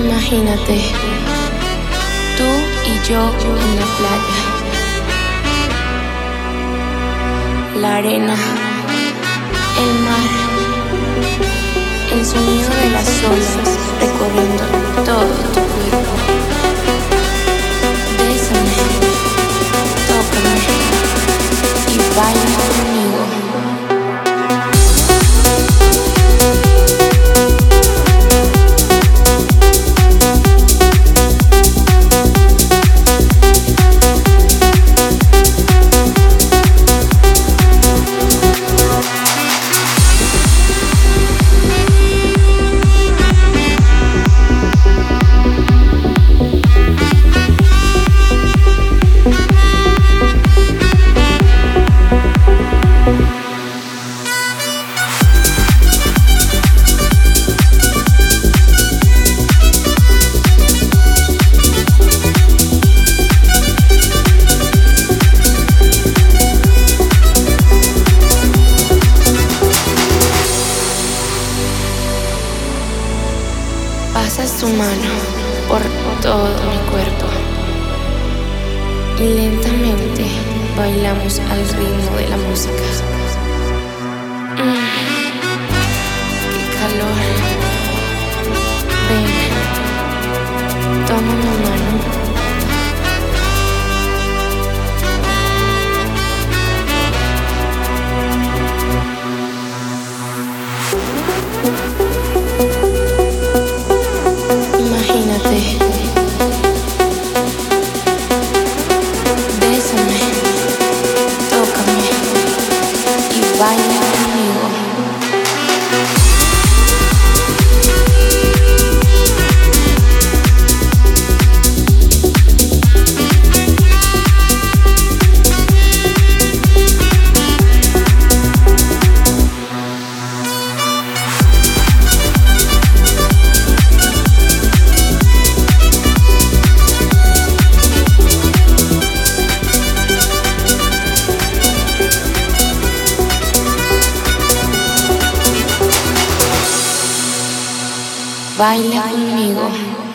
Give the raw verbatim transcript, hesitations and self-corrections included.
Imagínate, tú y yo en la playa, la arena, el mar, el sonido de las olas recorriendo todo tu cuerpo. Bésame, tócame y baila conmigo. Pasas tu mano por todo mi cuerpo y lentamente bailamos al ritmo de la música. Mm, ¡Qué calor! Ven, toma mi mano. Imagínate, bésame, tócame y baila conmigo. Baila conmigo.